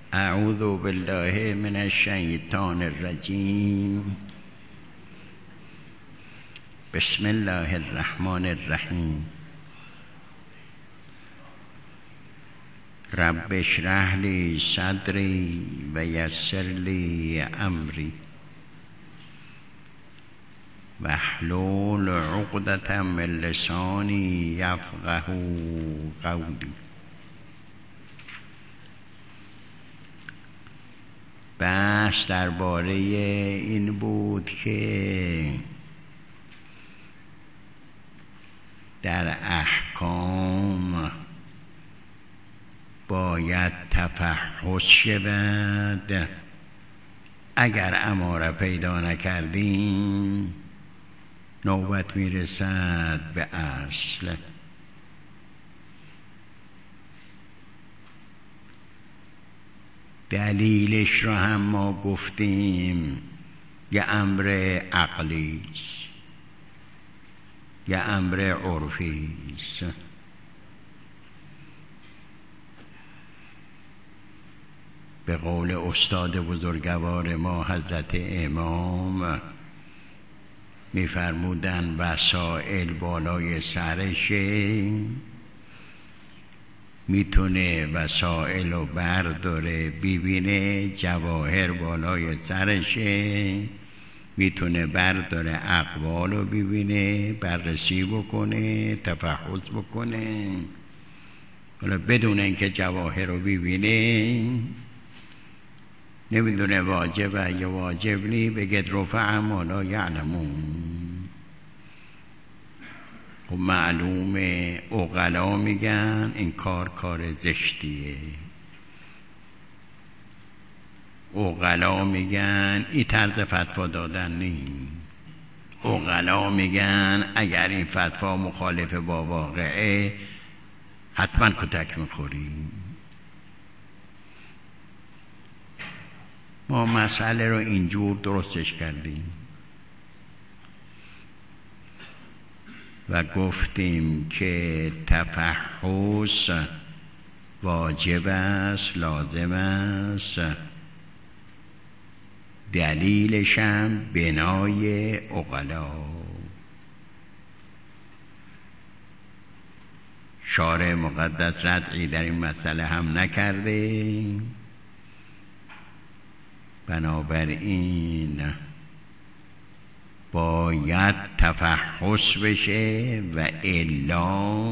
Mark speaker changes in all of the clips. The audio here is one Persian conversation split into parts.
Speaker 1: اعوذ بالله من الشیطان الرجیم. بسم الله الرحمن الرحیم. رب اشرح لی صدری و یسر لی امری واحلل عقدة من لسانی یفقهوا قولی. بحث درباره این بود که در احکام باید تفحص شود. اگر اماره پیدا نکردیم نوبت میرسد به اصل. دلیلش رو هم ما گفتیم، یه امر عقلی است، یه امر عرفی است. به قول استاد بزرگوار ما حضرت امام میفرمودن وسائل بالای سرشه، میتونه وسائل رو برداره ببینه، جواهر بالای سرشه، میتونه برداره اقوال رو ببینه، بررسی بکنه، تفحص بکنه. حالا بدون اینکه جواهر رو ببینه نمیدونه واجبه یا واجب نی، بگید رفع ما لا یعلمون. خب معلومه عقلا میگن این کار زشتیه، عقلا میگن این طرز فتوا دادن نیست، عقلا میگن اگر این فتوا مخالف با واقعه حتما کتک میخوریم. ما مسئله رو اینجور درستش کردیم و گفتیم که تفحص واجب است، لازم است. دلیلش هم بنای عقلا. شارع مقدس ردعی در این مسئله هم نکرده، بنابراین باید تفحص بشه و الا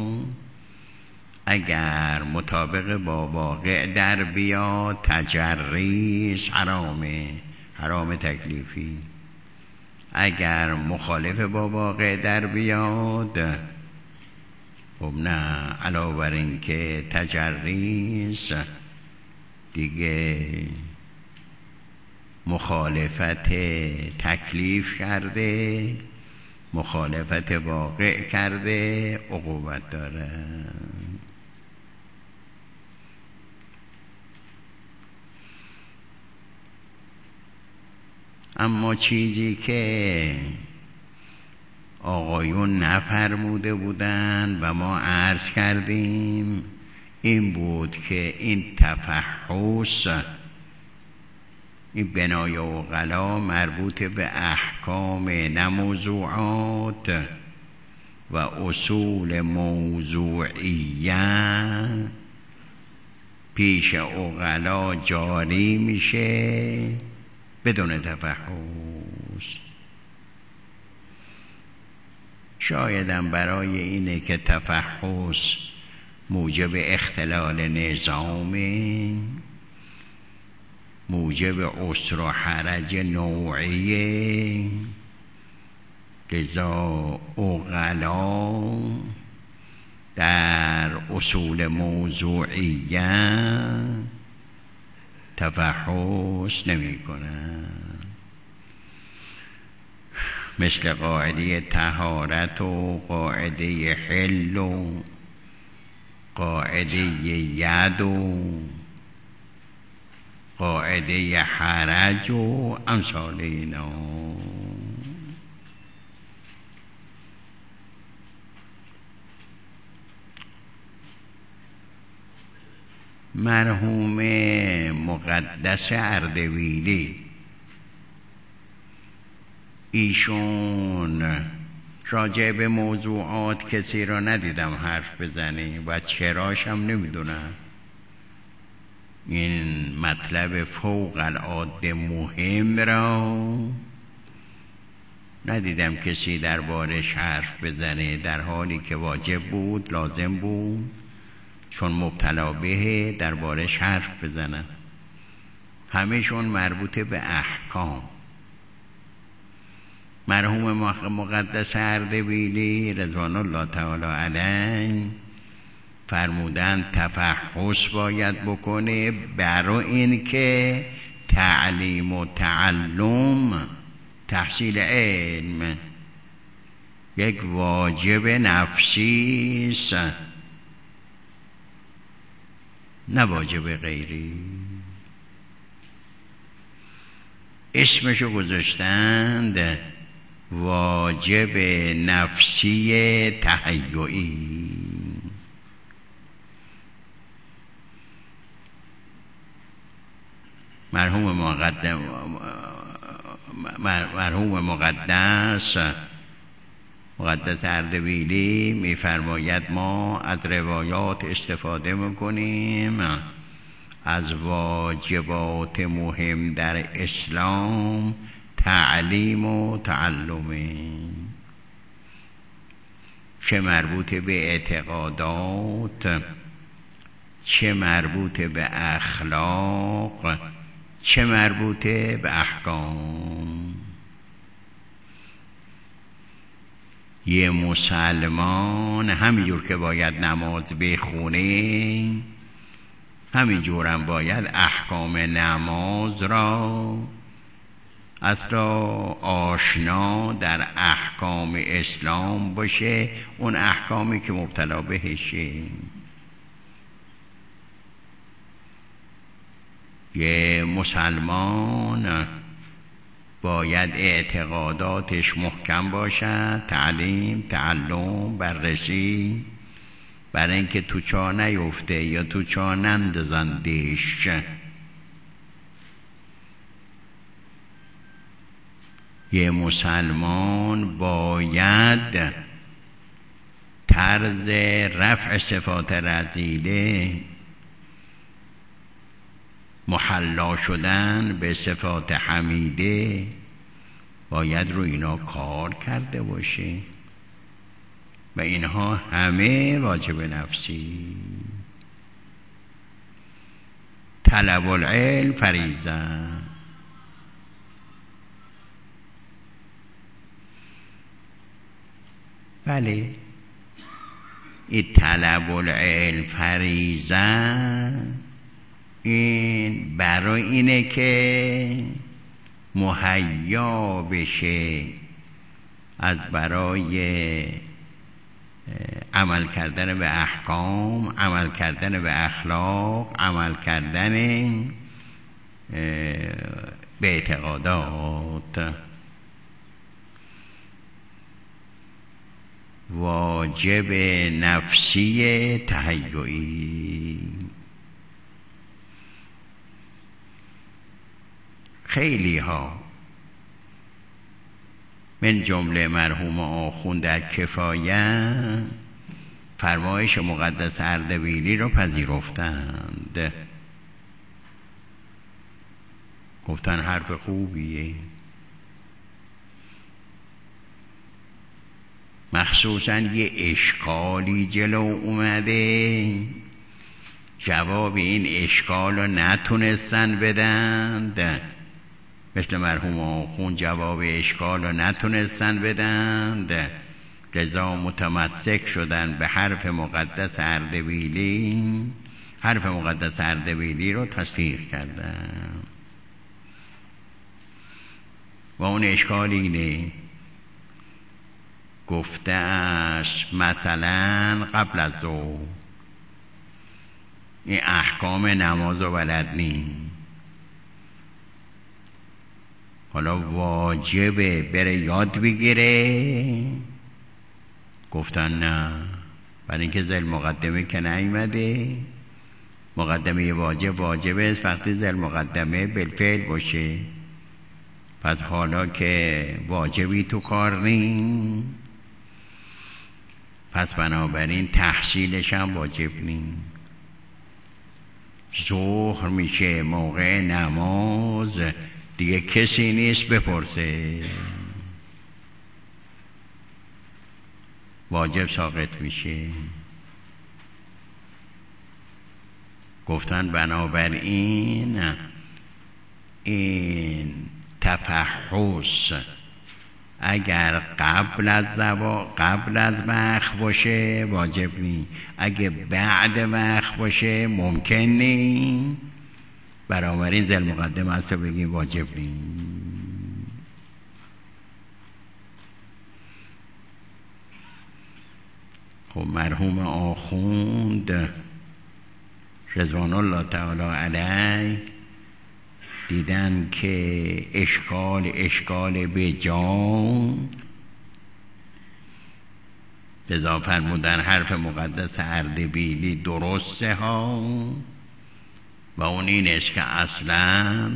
Speaker 1: اگر مطابق با واقع در بیاد تجریز حرام تکلیفی. اگر مخالف با واقع در بیاد خب نه، علاوه بر این که تجریز دیگه مخالفت تکلیف کرده، مخالفت واقع کرده، عقوبت داره. اما چیزی که آقایون نفرموده بودن و ما عرض کردیم این بود که این تفحص، این بنای عقلا مربوط به احکام نه موضوعات و اصول موضوعیه پیش عقلا جاری میشه بدون تفحص. شایدم برای اینه که تفحص موجب اختلال نظامه، موجب عسر و حرج نوعیه. لذا عقلا در اصول موضوعیه تفحص نمی کنن، مثل قاعده طهارت و قاعده حل و قاعده ید و قاعده حرج و امثال اینا. مرحوم مقدس اردبیلی، ایشون راجع به موضوعات کسی را ندیدم حرف بزنه و چراش هم نمیدونم. این مطلب فوق العاده مهم را ندیدم کسی دربارش حرف بزنه، در حالی که واجب بود، لازم بود، چون مبتلا به دربارش حرف بزنن. همه‌شون مربوط به احکام. مرحوم مقدس اردبیلی رضوان الله تعالی علیه فرمودن تفحص باید بکنه برای این که تعلیم و تعلم، تحصیل علم یک واجب نفسی است، نه واجب غیری. اسمشو گذاشتند واجب نفسی تهیئی. مرحوم مقدس اردبیلی میفرماید ما از روایات استفاده میکنیم، از واجبات مهم در اسلام تعلیم و تعلمه، چه مربوط به اعتقادات، چه مربوط به اخلاق، چه مربوط به احکام. یه مسلمان همینجور که باید نماز بخونه، همینجورم باید احکام نماز را اصلا آشنا در احکام اسلام باشه، اون احکامی که مبتلا بهشه. یه مسلمان باید اعتقاداتش محکم باشد، تعلیم، تعلم، بررسی، برای اینکه تو چاه نیفته یا تو چاه نندازندش. یه مسلمان باید طرز رفع صفات رذیله، محلا شدن به صفات حمیده، باید رو اینا کار کرده باشه و اینها همه واجب نفسی. طلب العلم فریضه. بله، این طلب العلم فریضه، این برای اینه که مهیا بشه از برای عمل کردن به احکام، عمل کردن به اخلاق، عمل کردن به اعتقادات. واجب نفسی تهیئی. خیلی ها من جمله مرحوم آخوند در کفایه فرمایش مقدس اردبیلی رو پذیرفتند، گفتن حرف خوبیه. مخصوصا یه اشکالی جلو اومده، جواب این اشکال رو نتونستن بدند، مثل مرحوم آخوند جواب اشکال رو نتونستن بدند، لذا متمسک شدن به حرف مقدس اردبیلی، حرف مقدس اردبیلی رو تصدیق کردن. و اون اشکال اینه، گفته است مثلا قبل از ظهر این احکام نماز و بلد نیم، حالا واجبه بره یاد بگیره. گفتن نه، برای اینکه ذل مقدمه که نیومده، مقدمه واجب است وقتی ذل مقدمه بالفعل باشه. پس حالا که واجبی تو کار نیم، پس بنابراین تحصیلش هم واجب نیم. ظهر میشه موقع نماز، دیگه کسی نیست بپرسه، واجب ساقط میشه. گفتن بنابراین این تفحص اگر قبل از وقت باشه واجب نی، اگه بعد وقت باشه ممکن نی، بنابراین ذل مقدمه است تو بگیم واجب نی. خب مرحوم آخوند رضوان الله تعالی علیه دیدن که اشکال به جان، لذا فرمودن حرف مقدس اردبیلی درسته ها، و اون این است که اصلا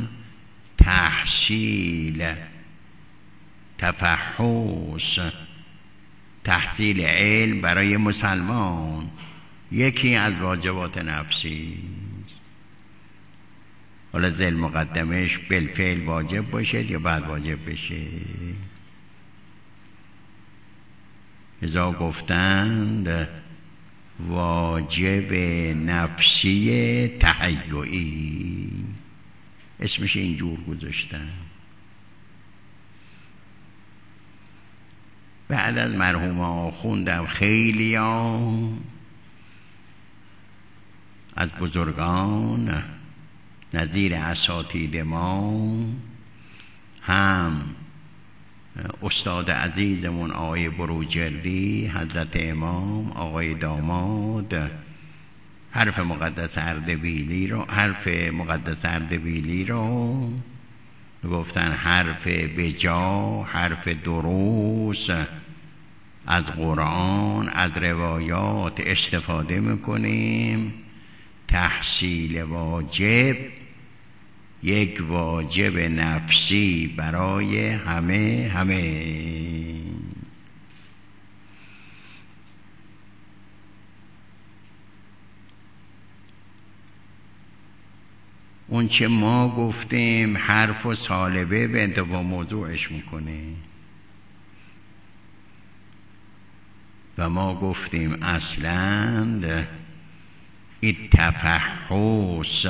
Speaker 1: تحصیل علم برای مسلمان یکی از واجبات نفسی. حالا ذل مقدمش بالفعل واجب باشه یا بعد واجب بشه. ازا گفتند واجب نفسی تهیعی، اسمش اینجور گذاشتن. بعد از مرحوم آخوندم خیلی از بزرگان نظیر اساتید ما، هم استاد عزیزمون آقای بروجردی، حضرت امام، آقای داماد، حرف مقدس اردبیلی رو گفتن حرف بجا، حرف درست از قرآن، از روایات استفاده میکنیم. تحصیل واجب یک واجب نفسی برای همه. اون چه ما گفتیم حرف و سالبه به انتباه موضوعش میکنه، و ما گفتیم اصلاً این تفحص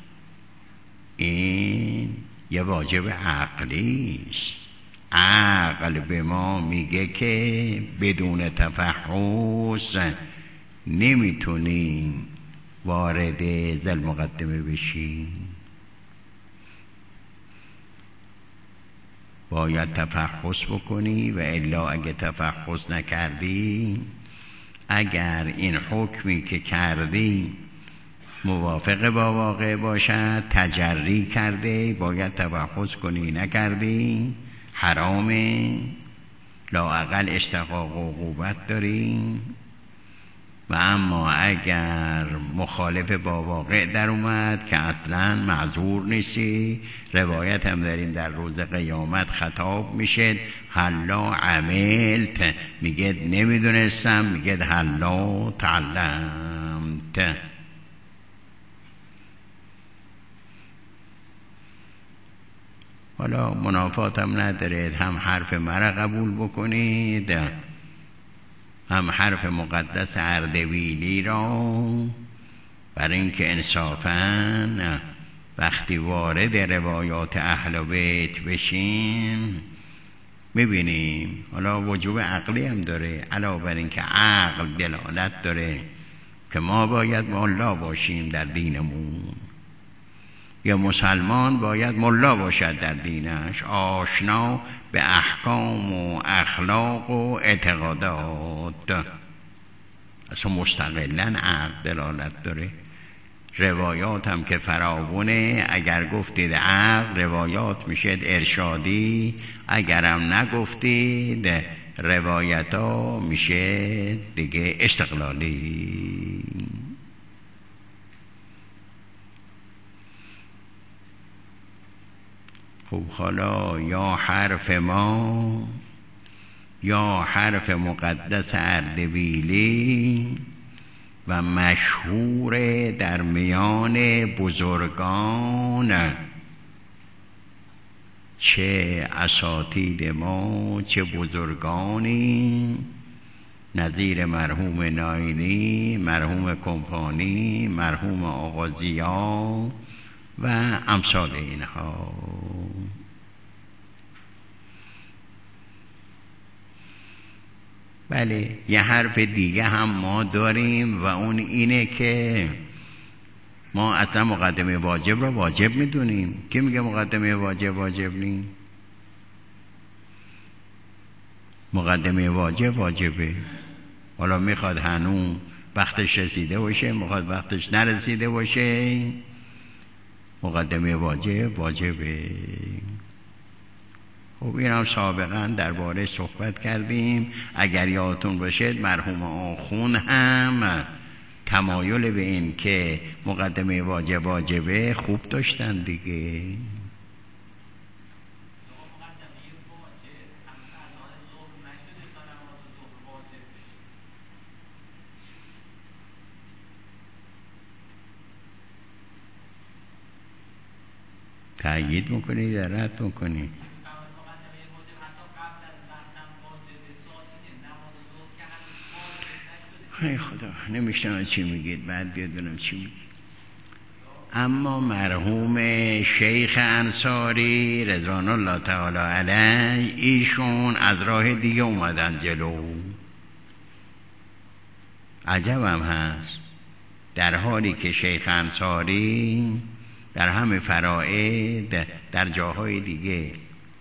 Speaker 1: این یه واجب عقلی است. عقل به ما میگه که بدون تفحص نمیتونیم وارد ذل مقدمه بشیم، باید تفحص بکنی، و الا اگه تفحص نکردی، اگر این حکمی که کردی موافق با واقع باشد، تجری کرده، باید تفحص کنی، نکردی حرامه، لااقل استحقاق و عقوبت داریم. و اما اگر مخالف با واقع در اومد که اصلا معذور نیستی، روایت هم داریم در روز قیامت خطاب میشه حلا عملت، میگه نمیدونستم، میگه حلا تعلمت. حالا منافات هم نداره، هم حرف مرا قبول بکنید، هم حرف مقدس اردبیلی را، برای اینکه انصافاً وقتی وارد روایات اهل بیت بشیم میبینیم حالا وجوب عقلی هم داره، علاوه بر اینکه عقل دلالت داره که ما باید ملا باشیم در دینمون، یا مسلمان باید ملا باشد در دینش، آشنا به احکام و اخلاق و اعتقادات، اصلا مستقلاً عقل دلالت داره. روایات هم که فراوونه، اگر گفتید عقل روایات میشه ارشادی، اگرم نگفتید روایت ها میشه دیگه استقلالی. خب حالا یا حرف ما یا حرف مقدس اردبیلی و مشهور در میان بزرگان، چه اساتید ما چه بزرگانی، نظیر مرحوم ناینی، مرحوم کمپانی، مرحوم آغازیا و امثال اینها. بله، یه حرف دیگه هم ما داریم و اون اینه که ما اصلا مقدمه واجب را واجب میدونیم. کی میگه مقدمه واجب نیم؟ مقدمه واجبه. حالا میخواد هنوز وقتش رسیده باشه، میخواد وقتش نرسیده باشه، مقدمه واجبه. خب این هم سابقا درباره صحبت کردیم. اگر یادتون باشه مرحوم آخون هم تمایل به این که مقدمه واجبه خوب داشتن دیگه. تأیید میکنی یا رد میکنی؟ ای خدا، نمیشنم چی میگید، بعد بیاد ببینم چی میگید. اما مرحوم شیخ انصاری رضوان الله تعالی علیه، ایشون از راه دیگه اومدن جلو. عجبم هست، در حالی که شیخ انصاری در همه فرائض در جاهای دیگه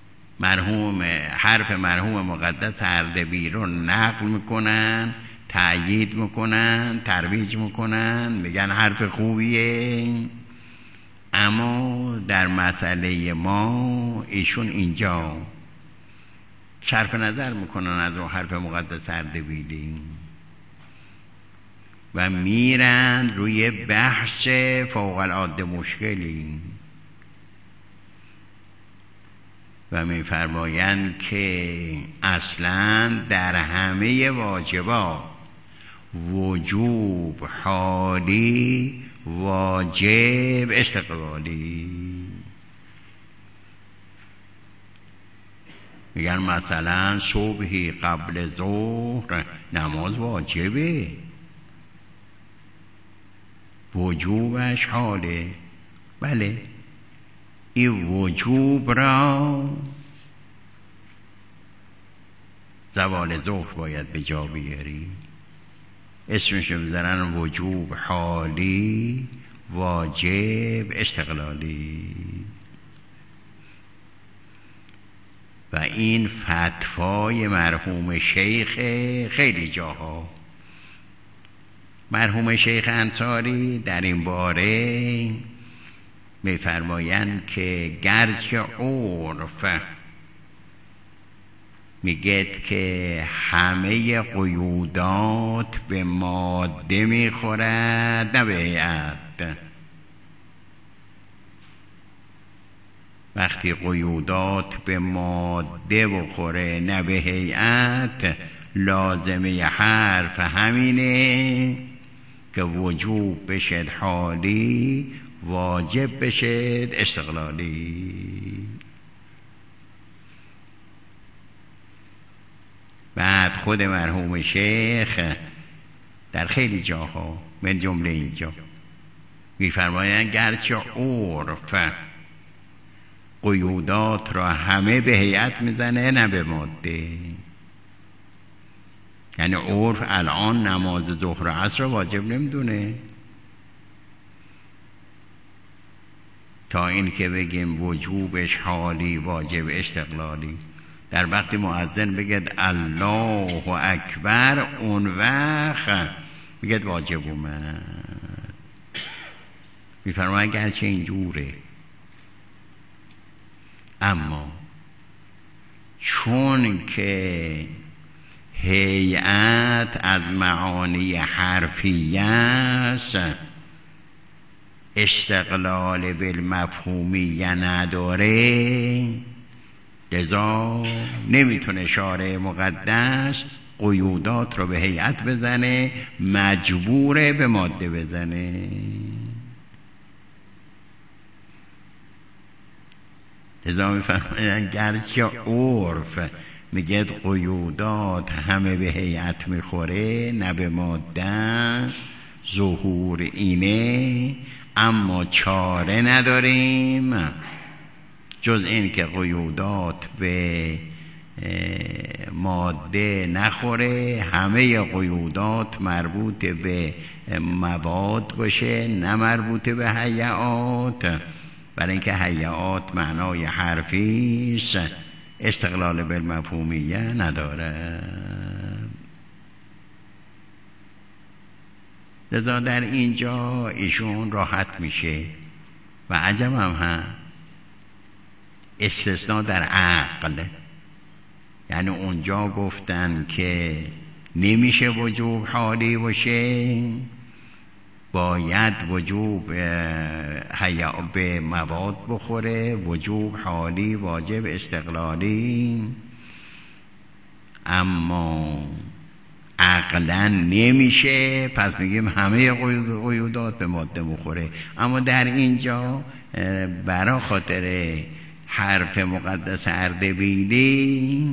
Speaker 1: حرف مرحوم مقدس اردبیلی رو نقل میکنن، تأیید میکنن، ترویج میکنن، میگن حرف خوبیه، اما در مسئله ما ایشون اینجا صرف نظر میکنن از اون حرف مقدس اردبیلی و میرن روی بحث فوق العاده مشکلی و میفرمایند که اصلا در همه واجبات وجوب حالی، واجب استقلالی. میگن مثلا صبحی قبل ظهر نماز واجبه، وجوبش حاله. بله، این وجوب را زوال ظهر باید به جا بیاری. اسمش میذارن وجوب حالی، واجب استقلالی. و این فتوای مرحوم شیخ خیلی جاها. مرحوم شیخ انصاری در این باره میفرمایند که گرچه عرف میگه که همه قیودات به ماده میخورد نه به هیئت. وقتی قیودات به ماده بخوره نه به هیئت، لازمه حرف همینه که وجوب بشد حالی، واجب بشد استقلالی. بعد خود مرحوم شیخ در خیلی جاها من جمله اینجا میفرمایند گرچه عرف قیودات را همه به هیئت میزنه نه به ماده. یعنی عرف الان نماز ظهر و عصر واجب نمیدونه، تا این که بگیم وجوبش حالی، واجب استقلالی. در وقتی مؤذن بگید الله اکبر، اون وقت بگید واجب اومد. میفرماید گرچه اینجوره، اما چون که هیئت از معانی حرفیه است، استقلال بالمفهومیه نداره، لذا نمیتونه شارع مقدس قیودات رو به هیئت بزنه، مجبوره به ماده بزنه. لذا میفرمایند گرچه عرف میگه قیودات همه به هیئت میخوره نه به ماده، ظهور اینه، اما چاره نداریم جز این که قیودات به ماده نخوره، همه قیودات مربوط به مواد باشه نه مربوط به هیئات، برای اینکه هیئات معنای حرفیست، استقلال بالمفهومیه نداره. لذا در اینجا ایشون راحت میشه و عجب هم استثناء در عقل، یعنی اونجا گفتن که نمیشه وجوب حالی باشه، باید وجوب به مواد بخوره، وجوب حالی واجب استقلالی، اما عقلا نمیشه، پس میگیم همه قیودات به ماده بخوره. اما در اینجا برای خاطر حرف مقدس اردبیلی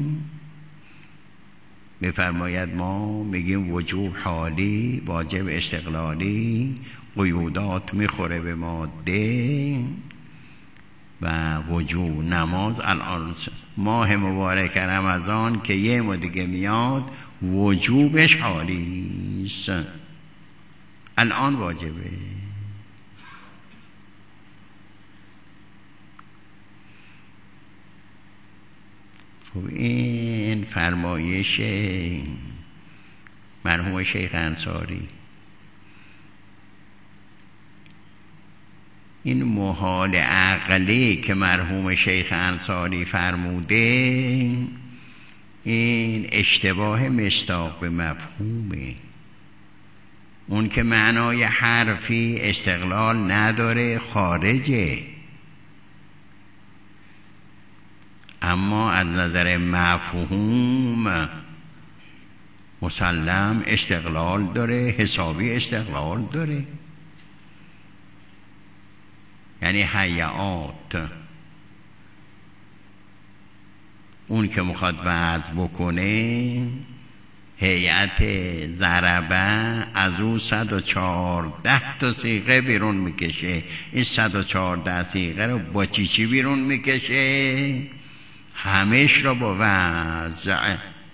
Speaker 1: میفرماید ما میگیم وجوب حالی واجب استقلالی، قیودات میخوره به ماده و وجوب نماز. الان ماه مبارک رمضان که یه ماه دیگه میاد وجوبش حالیست، الان واجبه. این فرمایش مرحوم شیخ انصاری، این محال عقلی که مرحوم شیخ انصاری فرموده، این اشتباه مصداق به مفهومه. اون که معنای حرفی استقلال نداره خارجه، اما از نظر مفهوم مسلم استقلال داره، حسابی استقلال داره. یعنی هیئات، اون که میخواد وعظ بکنه، هیئت ضربه از او 114 تا صیغه بیرون میکشه. این 114 صیغه رو با چی بیرون میکشه؟ همش رو با وضع،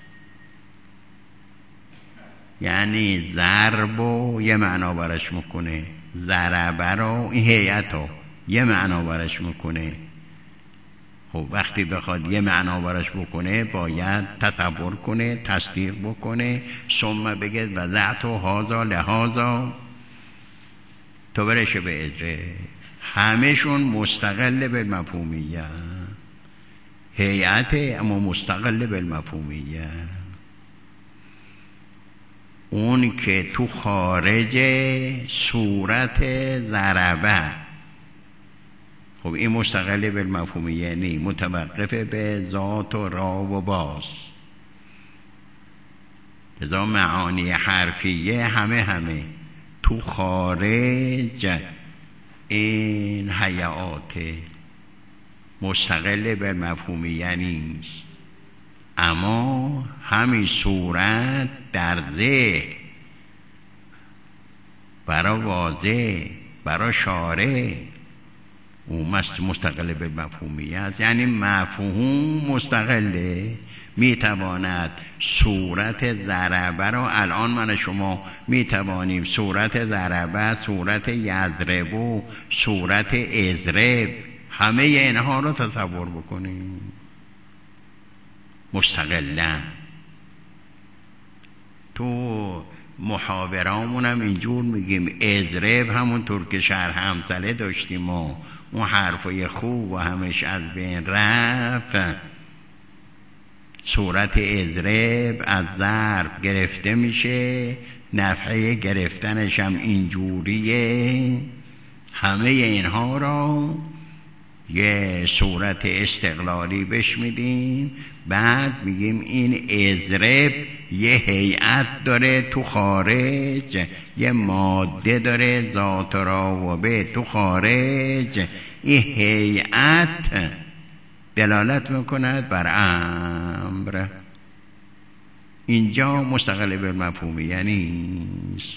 Speaker 1: یعنی ضرب رو یه معنا برش میکنه، ضربه رو این هیئت رو یه معنا برش میکنه. خب وقتی بخواد یه معنا برش بکنه باید تصور کنه، تصدیق بکنه، ثم بگه وضعت و هازا لهازا تو برشه به اجره. همشون مستقل بالمفهومیه، هیئت اما مستقل بالمفهومیه. اون که تو خارج صورت ضربه، خب این مستقل بالمفهومیه نی، متوقف به ذات و را و باز. لذا معانی حرفیه همه تو خارج این هیئات، مستقل بالمفهومیه نیست. اما همین صورت در ذهن برای واضح، برای شارع او مستقل بالمفهومیه است. یعنی مفهوم مستقله، میتواند صورت ضربه رو، الان من شما میتوانیم صورت ضربه، صورت یضرب، صورت اضرب، همه اینها رو تصور بکنیم مستقلا. تو محاورامون هم اینجور میگیم اضرب، همونطور که شرح همزله داشتیم و اون حرفای خوب و همش از بین رفت. صورت اضرب از ضرب گرفته میشه، نفعه گرفتنش هم اینجوریه همه اینها را یه صورت استقلالی بهش میدیم. بعد میگیم این اضرب یه هیئت داره تو خارج، یه ماده داره ذات راوبه تو خارج. این هیئت دلالت میکند بر امر. اینجا مستقل بالمفهومیه نیست.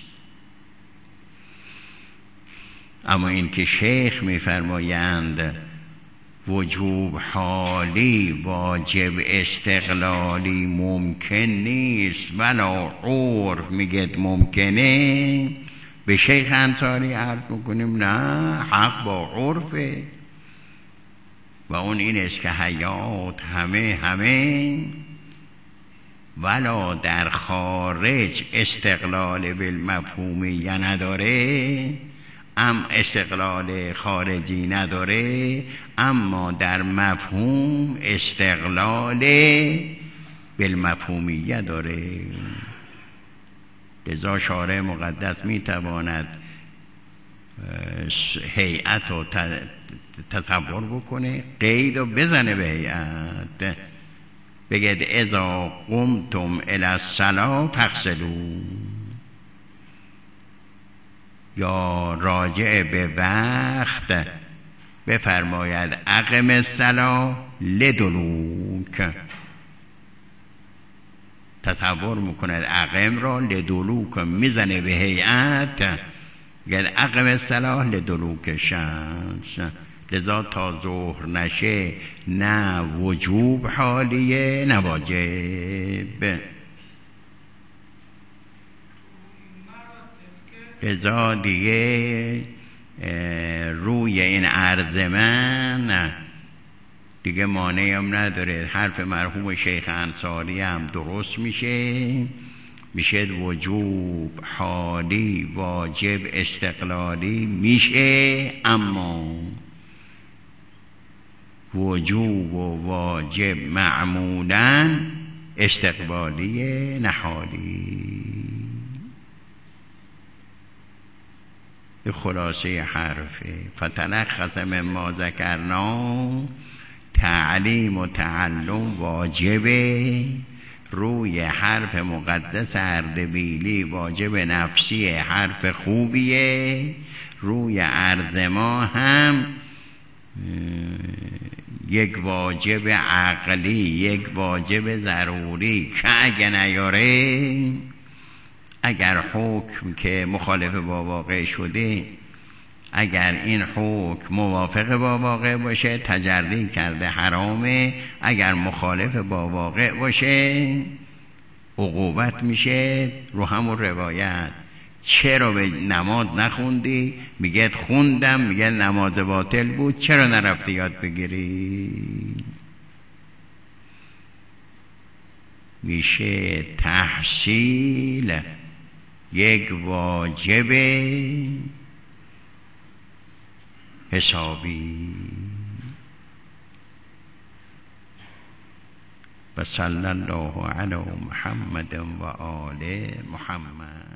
Speaker 1: اما این که شیخ میفرمایند وجوب حالی واجب استقلالی ممکن نیست ولا عرف میگه ممکنه، به شیخ انصاری عرض میکنیم نه، حق با عرفه و اون این است که حیات همه ولا در خارج استقلال بالمفهومیه نداره، استقلال خارجی نداره، اما در مفهوم استقلال بالمفهومیه داره. لذا شارع مقدس میتواند هیئت رو تصور بکنه، قید رو بزنه به هیئت، بگید اذا قمتم الی الصلاة فاغسلوا، یا راجع به وقت بفرماید اقم الصلاة لدلوک، تصور میکند اقم را لدلوک میزنه به هیئت، میگه اقم الصلاة لدلوک شمس. لذا تا ظهر نشه نه وجوب حالیه نه واجب. لذا دیگه روی این عرض من دیگه مانعی هم نداره، حرف مرحوم شیخ انصاری هم درست میشه وجوب حالی واجب استقلالی میشه، اما وجوب و واجب معمولاً استقبالی نحالی. خلاصه حرفه فتلخص مما ذکرنا تعلیم و تعلم واجبه، روی حرف مقدس اردبیلی واجب نفسی حرف خوبیه، روی عرض ما هم یک واجب عقلی یک واجب ضروری که اگه نیاره، اگر حکم که مخالف با واقع شده، اگر این حکم موافق با واقع باشه تجری کرده حرامه، اگر مخالف با واقع باشه عقوبت میشه. رو همون روایت چرا به نماز نخوندی؟ میگه خوندم، میگه نماز باطل بود، چرا نرفتی یاد بگیری؟ میشه تحصیل یک واجب حسابی. و صلی الله علی محمد و آل محمد.